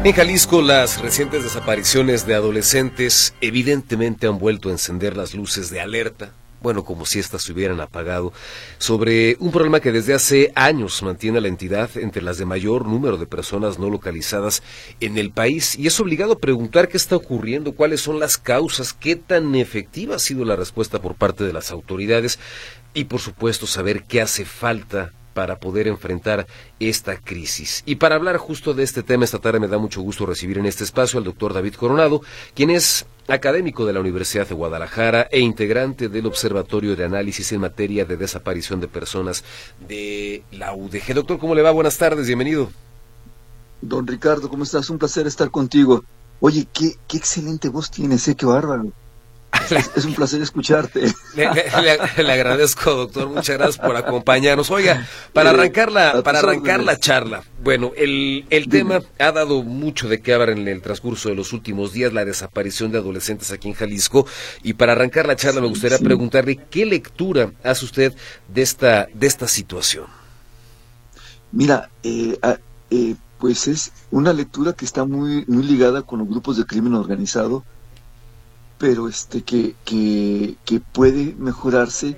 En Jalisco, las recientes desapariciones de adolescentes evidentemente han vuelto a encender las luces de alerta, bueno, como si éstas se hubieran apagado, sobre un problema que desde hace años mantiene a la entidad entre las de mayor número de personas no localizadas en el país, y es obligado a preguntar qué está ocurriendo, cuáles son las causas, qué tan efectiva ha sido la respuesta por parte de las autoridades, y por supuesto saber qué hace falta para poder enfrentar esta crisis. Y para hablar justo de este tema esta tarde me da mucho gusto recibir en este espacio al doctor David Coronado, quien es académico de la Universidad de Guadalajara e integrante del Observatorio de Análisis en Materia de Desaparición de Personas de la UDG. Doctor, ¿cómo le va? Buenas tardes, bienvenido. Don Ricardo, ¿cómo estás? Un placer estar contigo. Oye, qué excelente voz tienes, qué bárbaro. Es un placer escucharte. Le agradezco, doctor, muchas gracias por acompañarnos. Oiga, para arrancar la charla, bueno, el tema ha dado mucho de qué hablar en el transcurso de los últimos días, la desaparición de adolescentes aquí en Jalisco, y para arrancar la charla me gustaría preguntarle qué lectura hace usted de esta situación. Mira, pues es una lectura que está muy ligada con los grupos de crimen organizado, pero que puede mejorarse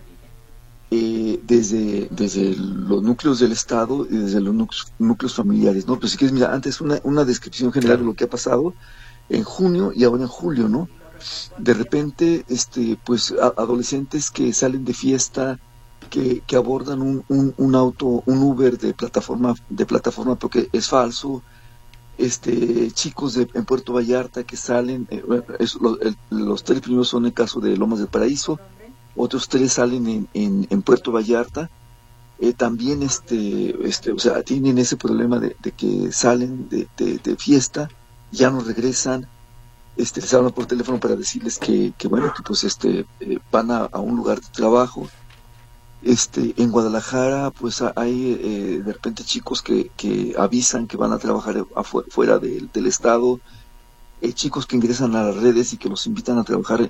desde los núcleos del Estado y desde los núcleos familiares, ¿no? Pero si quieres, mira, antes una descripción general de lo que ha pasado en junio y ahora en julio, ¿no? De repente, pues adolescentes que salen de fiesta, que abordan un auto, un Uber de plataforma porque es falso, chicos en Puerto Vallarta que salen, los tres primeros son el caso de Lomas del Paraíso, otros tres salen en Puerto Vallarta, también o sea, tienen ese problema de que salen de fiesta, ya no regresan, les hablan por teléfono para decirles que bueno, que pues van a un lugar de trabajo. En Guadalajara pues hay de repente chicos que avisan que van a trabajar fuera del estado, chicos que ingresan a las redes y que los invitan a trabajar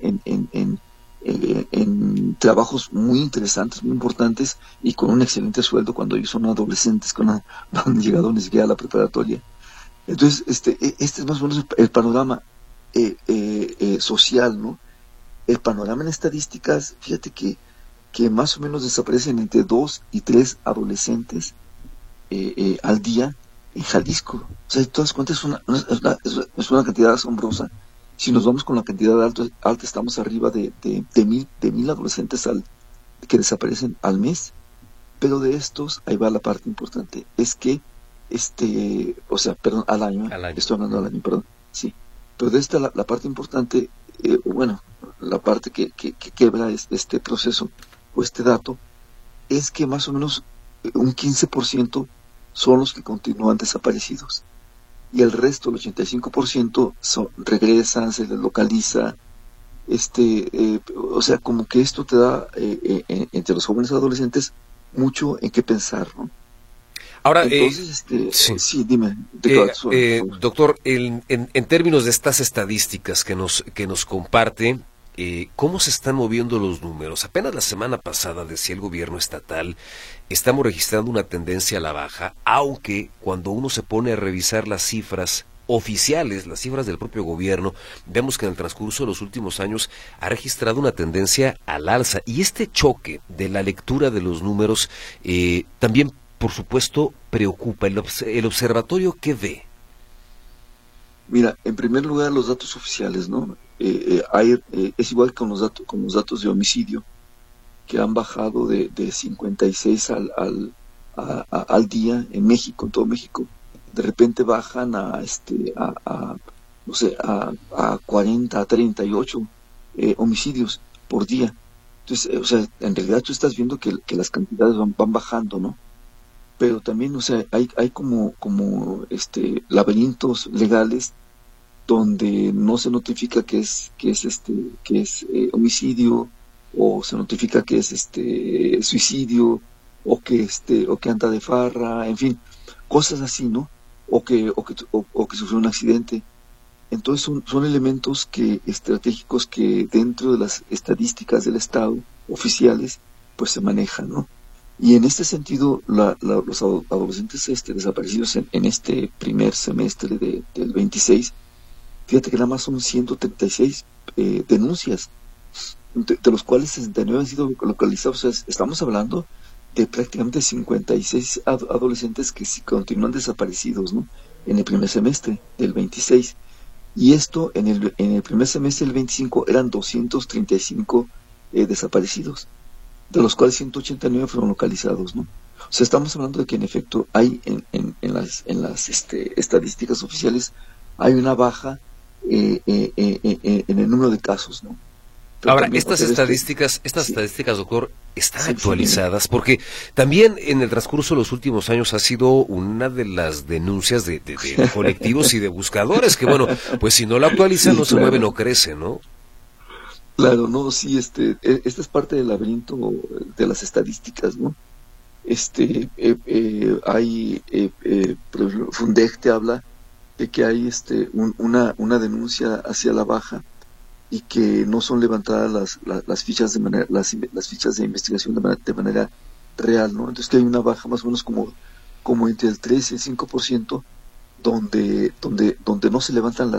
en trabajos muy interesantes, muy importantes y con un excelente sueldo cuando ellos son adolescentes, no han llegado ni siquiera a la preparatoria. Entonces este es más o menos el panorama social, ¿no? El panorama en estadísticas, fíjate que más o menos desaparecen entre 2 y 3 adolescentes al día en Jalisco. O sea, de todas cuentas es una cantidad asombrosa. Si nos vamos con la cantidad alta estamos arriba de mil adolescentes que desaparecen al mes. Pero de estos, ahí va la parte importante, es que, o sea, perdón, al año. Estoy hablando al año, perdón, sí. Pero de esta, la parte importante, bueno, la parte que quebra este proceso, o este dato, es que más o menos un 15% son los que continúan desaparecidos. Y el resto, el 85%, regresan, se les localiza. O sea, como que esto te da, entre los jóvenes adolescentes, mucho en qué pensar, ¿no? Ahora, entonces, sí, dime. Doctor, en términos de estas estadísticas que nos comparte, ¿cómo se están moviendo los números? Apenas la semana pasada decía el gobierno estatal, estamos registrando una tendencia a la baja, aunque cuando uno se pone a revisar las cifras oficiales, las cifras del propio gobierno, vemos que en el transcurso de los últimos años ha registrado una tendencia al alza. Y este choque de la lectura de los números también, por supuesto, preocupa. ¿El observatorio qué ve? Mira, en primer lugar los datos oficiales, ¿no? Es igual con los datos de homicidio, que han bajado de 56 al día en México, en todo México. De repente bajan a 40, a 38 homicidios por día. Entonces, o sea, en realidad tú estás viendo que las cantidades van bajando, ¿no? Pero también, o sea, hay como laberintos legales donde no se notifica que es homicidio, o se notifica que es suicidio, o que anda de farra, en fin, cosas así, ¿no? O que sufrió un accidente. Entonces son elementos estratégicos que dentro de las estadísticas del Estado oficiales pues se manejan, ¿no? Y en este sentido, los adolescentes desaparecidos en este primer semestre del 26, fíjate que nada más son 136 denuncias, de los cuales 69 han sido localizados. O sea, estamos hablando de prácticamente 56 adolescentes que sí continúan desaparecidos, ¿no? En el primer semestre del 26. Y esto en el primer semestre del 25 eran 235 desaparecidos, de los cuales 189 fueron localizados, ¿no? O sea, estamos hablando de que en efecto hay en las estadísticas oficiales hay una baja en el número de casos, ¿no? Pero Ahora, también, estas o sea, sí, estadísticas, doctor, están sí, actualizadas porque también en el transcurso de los últimos años ha sido una de las denuncias de colectivos y de buscadores que, bueno, pues si no la actualizan sí, no se claro, mueve, no crece, ¿no? claro, no, sí, esta es parte del laberinto de las estadísticas, ¿no? Hay, por ejemplo, Fundec te habla de que hay una denuncia hacia la baja y que no son levantadas las fichas las fichas de investigación de manera real, ¿no? Entonces que hay una baja más o menos como entre el 3 y el 5%, donde no se levantan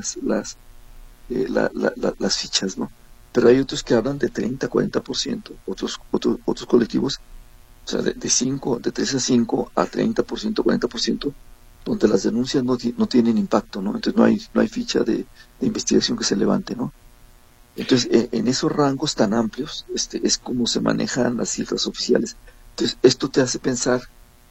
las fichas, ¿no? Pero hay otros que hablan de 30-40%, otros colectivos, o sea, de 3 a 5 a 30%, 40%, donde las denuncias no tienen impacto, ¿no? Entonces no hay ficha de investigación que se levante, ¿no? Entonces, en esos rangos tan amplios, es como se manejan las cifras oficiales. Entonces, esto te hace pensar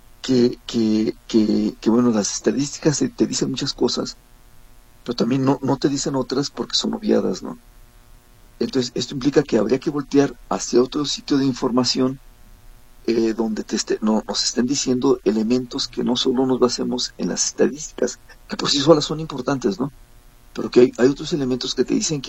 que bueno, las estadísticas te dicen muchas cosas, pero también no te dicen otras porque son obviadas, ¿no? Entonces, esto implica que habría que voltear hacia otro sitio de información donde nos estén diciendo elementos que no solo nos basemos en las estadísticas, que por sí solas son importantes, ¿no? Pero que hay otros elementos que te dicen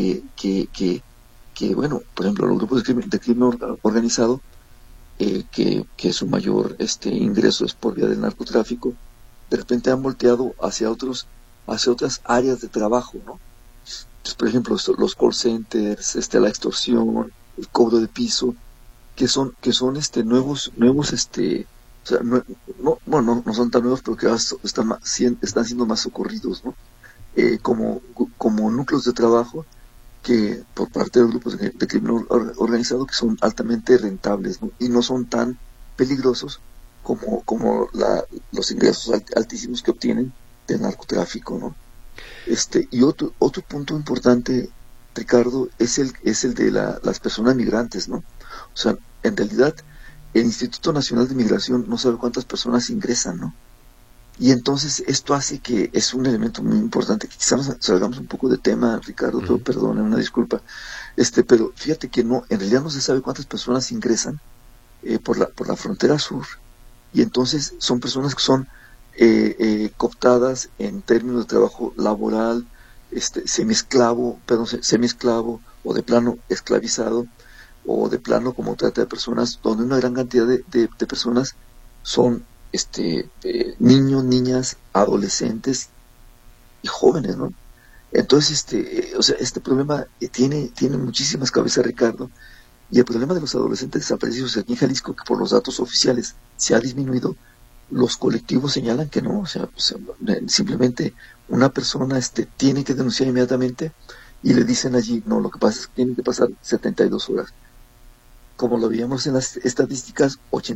que bueno, por ejemplo, los grupos de crimen organizado, que su mayor ingreso es por vía del narcotráfico, de repente han volteado hacia otras áreas de trabajo, ¿no? Entonces, por ejemplo, los call centers, la extorsión, el cobro de piso, que son nuevos, o sea, bueno, no son tan nuevos, pero que están siendo más socorridos, ¿no? Como núcleos de trabajo que por parte de los grupos de crimen organizado, que son altamente rentables, ¿no? Y no son tan peligrosos como los ingresos altísimos que obtienen del narcotráfico, ¿no? Y otro punto importante, Ricardo, es el de las personas migrantes, ¿no? O sea, en realidad el Instituto Nacional de Migración no sabe cuántas personas ingresan, ¿no? Y entonces esto hace que es un elemento muy importante, que quizás salgamos un poco de tema, Ricardo, pero perdone, una disculpa. Pero fíjate que en realidad no se sabe cuántas personas ingresan por la frontera sur, y entonces son personas que son cooptadas en términos de trabajo laboral, semiesclavo, o de plano esclavizado, o de plano como trata de personas, donde una gran cantidad de personas son niños, niñas, adolescentes y jóvenes, ¿no? Entonces, o sea, este problema tiene muchísimas cabezas, Ricardo, y el problema de los adolescentes desaparecidos aquí en Jalisco, que por los datos oficiales se ha disminuido, los colectivos señalan que no, o sea, simplemente una persona tiene que denunciar inmediatamente y le dicen allí, no, lo que pasa es que tienen que pasar 72 horas. Como lo veíamos en las estadísticas,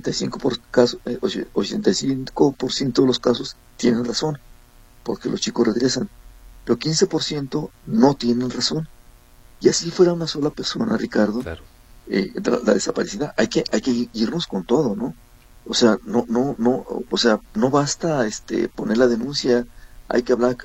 85% de los casos tienen razón, porque los chicos regresan, pero 15% no tienen razón. Y así fuera una sola persona, Ricardo, Claro. la desaparecida, hay que irnos con todo, ¿no? O sea, o sea, no basta poner la denuncia, hay que hablar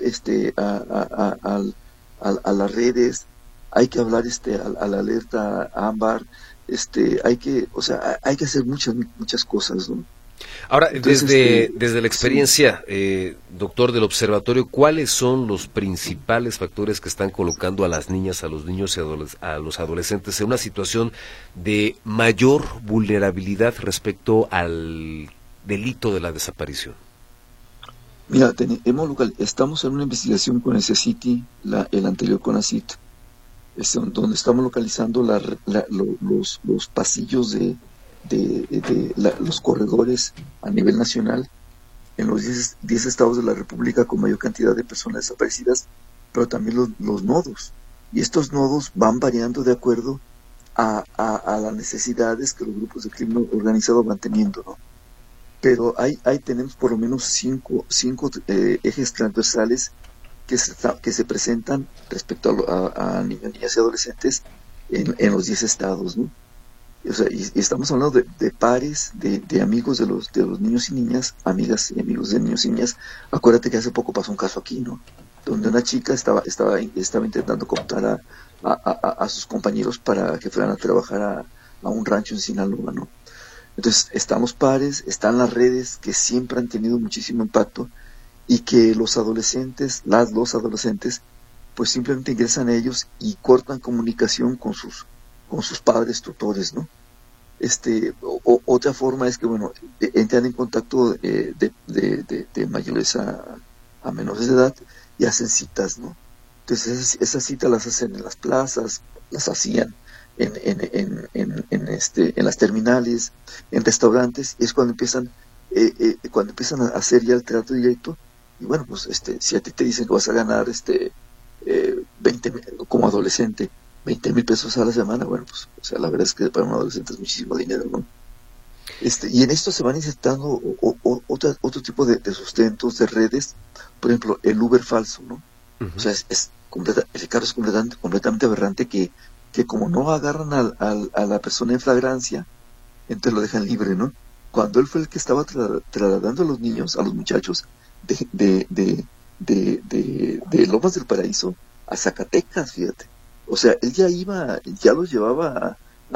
a las redes, hay que hablar a la alerta ámbar, o sea, hay que hacer muchas cosas, ¿no? Ahora, Entonces, desde la sí, experiencia, doctor del observatorio, ¿cuáles son los principales factores que están colocando a las niñas, a los niños y a los adolescentes en una situación de mayor vulnerabilidad respecto al delito de la desaparición? mira, estamos en una investigación con el CECITI, el anterior CONACYT, donde estamos localizando los pasillos los corredores a nivel nacional en los 10 estados de la República con mayor cantidad de personas desaparecidas, pero también los nodos. Y estos nodos van variando de acuerdo a las necesidades que los grupos de crimen organizado van teniendo, ¿no? Pero ahí tenemos por lo menos cinco ejes transversales que se presentan respecto a niños, niñas y adolescentes en los 10 estados, ¿no? O sea, y estamos hablando de pares, de amigos de los niños y niñas, amigas y amigos de niños y niñas. Acuérdate que hace poco pasó un caso aquí, ¿no? Donde una chica estaba intentando cooptar a sus compañeros para que fueran a trabajar a un rancho en Sinaloa, ¿no? Entonces, están los pares, están las redes que siempre han tenido muchísimo impacto y que los adolescentes, las dos adolescentes, pues simplemente ingresan a ellos y cortan comunicación con sus padres tutores, ¿no? Otra forma es que, bueno, entran en contacto de mayores a menores de edad y hacen citas, ¿no? Entonces esas citas las hacen en las plazas, las hacían en las terminales, en restaurantes, y es cuando empiezan a hacer ya el trato directo. Y bueno, pues si a ti te dicen que vas a ganar 20 como adolescente 20,000 pesos a la semana, bueno, pues, o sea, la verdad es que para un adolescente es muchísimo dinero, ¿no? Y en esto se van insertando otro tipo de sustentos, de redes, por ejemplo, el Uber falso, ¿no? Uh-huh. O sea, el caso es completamente aberrante que como no agarran a la persona en flagrancia, entonces lo dejan libre, ¿no? Cuando él fue el que estaba trasladando a los niños, a los muchachos, de Lomas del Paraíso a Zacatecas, fíjate. O sea, él ya los llevaba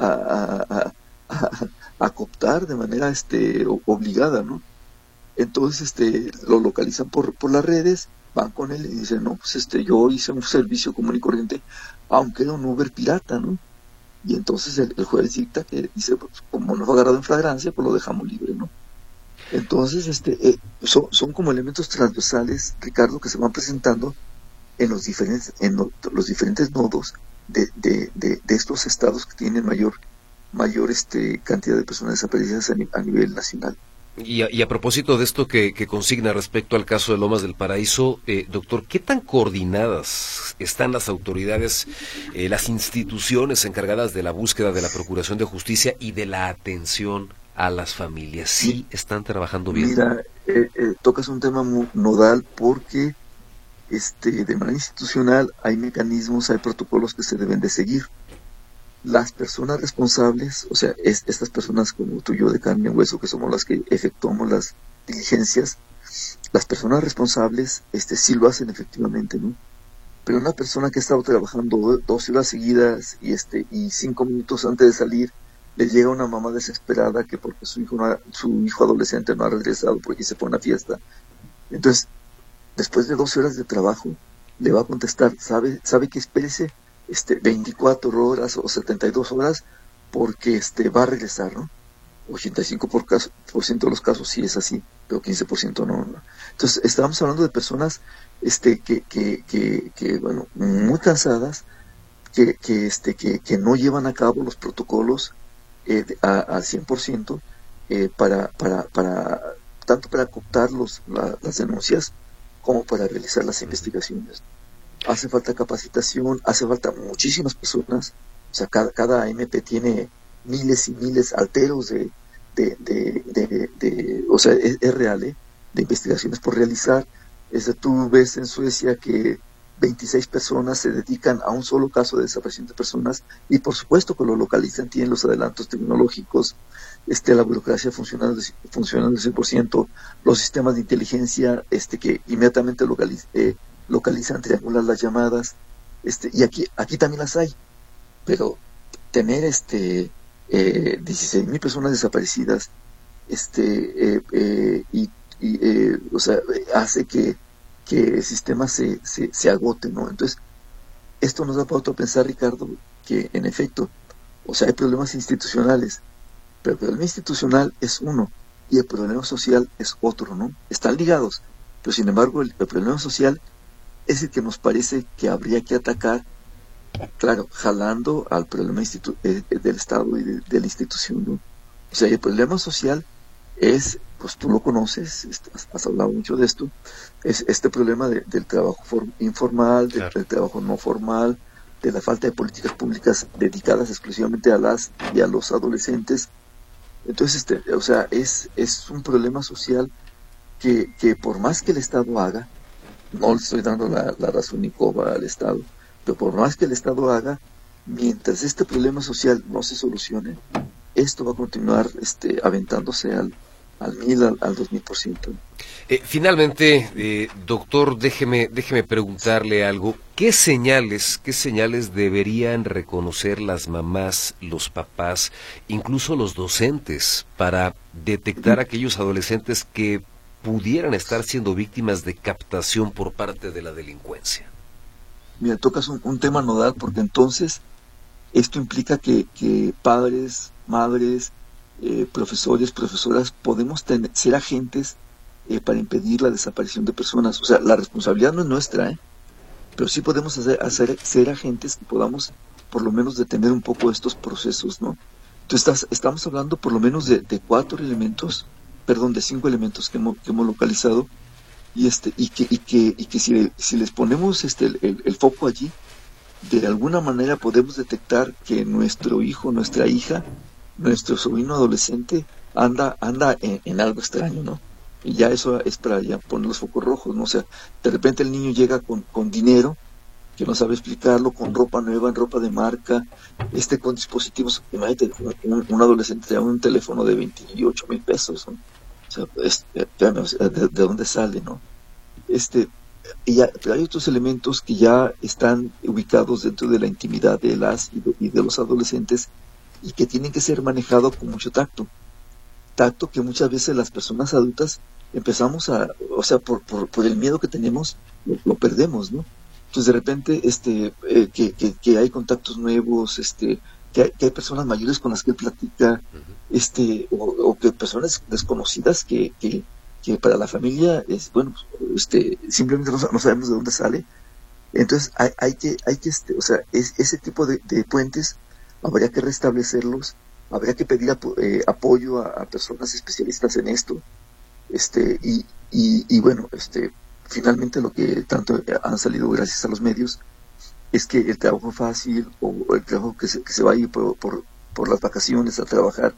a cooptar de manera obligada, ¿no? Entonces lo localizan por las redes, van con él y dicen, no, pues yo hice un servicio común y corriente, aunque era un Uber pirata, ¿no? Y entonces el juez dicta que dice, pues, como no fue agarrado en flagrancia, pues lo dejamos libre, ¿no? Entonces, son como elementos transversales, Ricardo, que se van presentando en los diferentes nodos de estos estados que tienen mayor cantidad de personas desaparecidas a nivel nacional. Y a propósito de esto que consigna respecto al caso de Lomas del Paraíso, doctor, ¿qué tan coordinadas están las autoridades, las instituciones encargadas de la búsqueda de la procuración de justicia y de la atención a las familias? ¿Sí están trabajando bien? Mira, tocas un tema muy nodal porque de manera institucional hay mecanismos, hay protocolos que se deben de seguir. Las personas responsables, o sea, estas personas como tú y yo de carne y hueso, que somos las que efectuamos las diligencias, las personas responsables sí lo hacen efectivamente, ¿no? Pero una persona que ha estado trabajando 2 horas seguidas y 5 minutos antes de salir, le llega una mamá desesperada que porque su hijo adolescente no ha regresado porque se fue a una fiesta. Entonces, después de 12 horas de trabajo, le va a contestar, sabe que espérese 24 horas o 72 horas porque va a regresar, ¿no? 85% de los casos sí es así, pero 15% no. Entonces, estábamos hablando de personas que bueno, muy cansadas, que no llevan a cabo los protocolos al 100%, tanto para cooptar las denuncias como para realizar las investigaciones. Hace falta capacitación, hace falta muchísimas personas, o sea, cada MP tiene miles y miles alteros o sea, es real, de investigaciones por realizar. Tú ves en Suecia que 26 personas se dedican a un solo caso de desaparición de personas y por supuesto que lo localizan, tienen los adelantos tecnológicos, la burocracia funcionando al 100%, los sistemas de inteligencia que inmediatamente localizan, triangulan las llamadas, y aquí también las hay, pero tener 16,000 personas desaparecidas, o sea, hace que el sistema se agote, ¿no? Entonces, esto nos da pauta a pensar, Ricardo, que en efecto, o sea, hay problemas institucionales, pero el problema institucional es uno y el problema social es otro, ¿no? Están ligados, pero sin embargo el problema social es el que nos parece que habría que atacar, claro, jalando al problema del Estado y de la institución, ¿no? O sea, el problema social es, pues tú lo conoces, has hablado mucho de esto, es este problema del trabajo informal, Claro. del trabajo no formal, de la falta de políticas públicas dedicadas exclusivamente a las y a los adolescentes. Entonces, o sea, es un problema social que por más que el Estado haga, no le estoy dando la razón ni coba al Estado, pero por más que el Estado haga, mientras este problema social no se solucione, esto va a continuar aventándose al 1000, al 2000%. Finalmente, doctor, déjeme preguntarle algo. Qué señales deberían reconocer las mamás, los papás, incluso los docentes, para detectar aquellos adolescentes que pudieran estar siendo víctimas de captación por parte de la delincuencia? Mira, tocas un tema nodal porque entonces esto implica que padres, madres, profesores, profesoras, podemos ser agentes para impedir la desaparición de personas. O sea, la responsabilidad no es nuestra, pero sí podemos ser agentes que podamos por lo menos detener un poco estos procesos, ¿no? Entonces estamos hablando por lo menos de 5 elementos que hemos localizado y que si les ponemos el foco allí, de alguna manera podemos detectar que nuestro hijo, nuestra hija, nuestro sobrino adolescente anda en algo extraño, ¿no? Y ya eso es para ya poner los focos rojos, ¿no? O sea, de repente el niño llega con dinero, que no sabe explicarlo, con ropa nueva, en ropa de marca, con dispositivos. Imagínate, un adolescente tiene un teléfono de 28,000 pesos, ¿no? O sea, ¿de dónde sale, no? Pero hay otros elementos que ya están ubicados dentro de la intimidad de las y de los adolescentes y que tienen que ser manejados con mucho tacto. Tacto que muchas veces las personas adultas empezamos o sea, por el miedo que tenemos, lo perdemos, ¿no? Entonces de repente que hay contactos nuevos, que hay personas mayores con las que él platica, o que personas desconocidas que para la familia es, bueno, simplemente no sabemos de dónde sale. Entonces hay que o sea, ese tipo de puentes habría que restablecerlos, habría que pedir apoyo a personas especialistas en esto, y bueno, finalmente lo que tanto han salido gracias a los medios es que el trabajo fácil o el trabajo que se va a ir por las vacaciones a trabajar,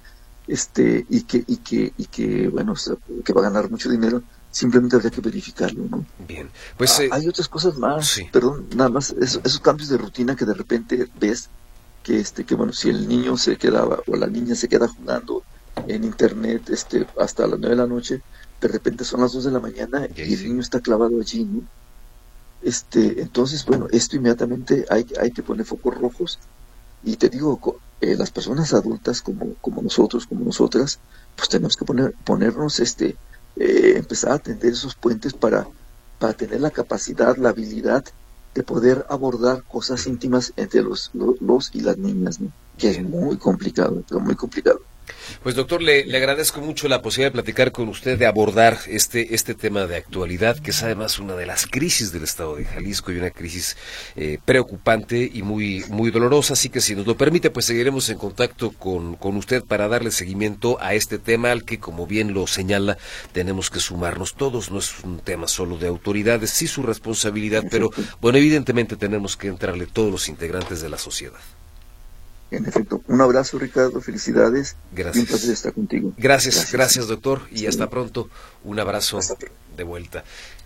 y que bueno, o sea, que va a ganar mucho dinero, simplemente habría que verificarlo, ¿no? Bien, pues Hay otras cosas más, sí. perdón, nada más, esos cambios de rutina que de repente ves que bueno, si el niño se quedaba o la niña se queda jugando en internet hasta las 9 de la noche, de repente son las 2 de la mañana y el niño está clavado allí, ¿no? Entonces, bueno, esto inmediatamente hay que poner focos rojos, y te digo, las personas adultas como nosotros, como nosotras, pues tenemos que ponernos, empezar a atender esos puentes para tener la capacidad, la habilidad de poder abordar cosas íntimas entre los y las niñas, ¿no? Que es muy complicado, pero muy complicado. Pues doctor, le agradezco mucho la posibilidad de platicar con usted, de abordar este tema de actualidad, que es además una de las crisis del estado de Jalisco y una crisis preocupante y muy dolorosa. Así que si nos lo permite, pues seguiremos en contacto con usted para darle seguimiento a este tema al que, como bien lo señala, tenemos que sumarnos todos. No es un tema solo de autoridades, sí su responsabilidad, pero bueno, evidentemente tenemos que entrarle todos los integrantes de la sociedad. En efecto, un abrazo, Ricardo, felicidades. Gracias. Y un placer estar contigo. Gracias, doctor, y hasta pronto. Un abrazo Hasta pronto. de vuelta.